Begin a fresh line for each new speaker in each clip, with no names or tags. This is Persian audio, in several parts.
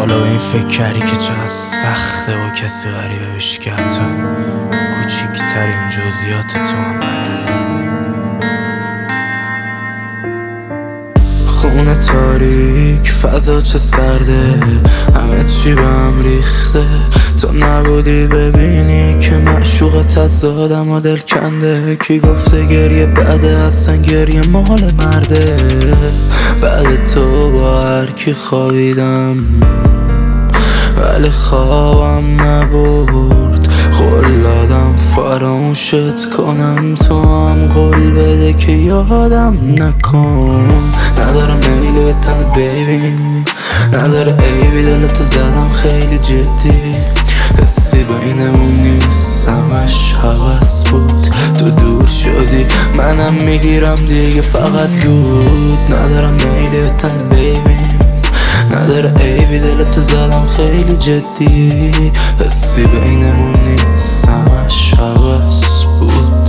حالا به این فکر کردی که چقدر سخته با کسی غریبه بشی که حتی کوچیکترین جزئیات تو هم بلده؟ خونه تاریک، فضا چه سرده، همه چی به هم ریخته. تو نبودی ببینی که معشوقت از آدم و دل کنده. کی گفته گریه بعده، اصلا گریه مال مرده. بعد تو با هر کی خوابیدم ولی خوابم نبرد. قول دادم فراموشت کنم، تو هم قول بده که یادم نکن. ندارم میل به تن بیبیم، نداره عیبی، دلتو زدم خیلی جدی. حسی بینمون نیست، همش هوس بود. تو دور شدی منم میگیرم دیگه فقط دود. ندارم میل به تن بیبیم، نداره عیبی، دلتو زدم خیلی جدی. حسی بینمون نیست، همش هوس بود.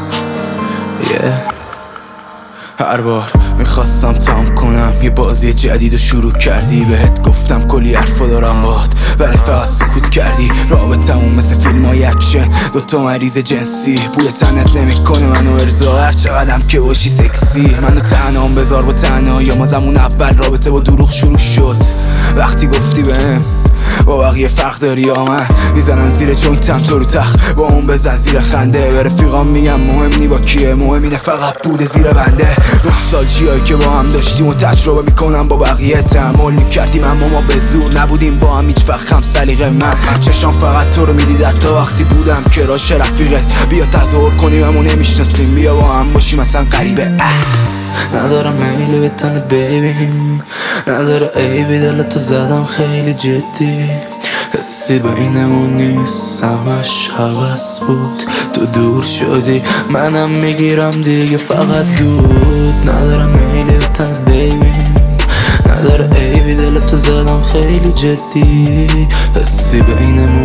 هر بار میخواستم تمام کنم یه بازی جدید و شروع کردی. بهت گفتم کلی حرفا دارم باهات ولی فقط سکوت کردی. رابطمون مثل فیلمای اکشن، دوتا مریض جنسی. بوی تنت نمیکنه منو ارضا، هر چقدرم که باشی سکسی. منو تنهام بذار با تنهایی، ما زمون اول رابطه با دروغ شروع شد. وقتی گفتی بهم با بقیه فرق داری یا من میزنم زیر جوینتم تو رو تخت، با اون بزن زیر خنده. به رفیقام میگم مهم نی با کیه، مهم اینه فقط بوده زیر بنده. نوستالژیایی که با هم داشتیم و تجربه میکنم با بقیه. تحمل میکردیم اما ما به زور نبودیم با هم هیچ وقت هم سلیقه. من چشام فقط تو رو میدید حتی وقتی بودم کراش رفیقت. بیا تظاهر کنیم اما نمیشناسیم، بیا با هم باشیم اصلا غریبه. ندارم میل به تن بیبیم، نداره عیبی، دلتو زدم خیلی جدی. حسی بینمون نیست، همش هوس بود. تو دور شدی منم میگیرم دیگه فقط دود. ندارم میل به تن بیبیم، نداره عیبی، دلتو زدم خیلی جدی. حسی بینمون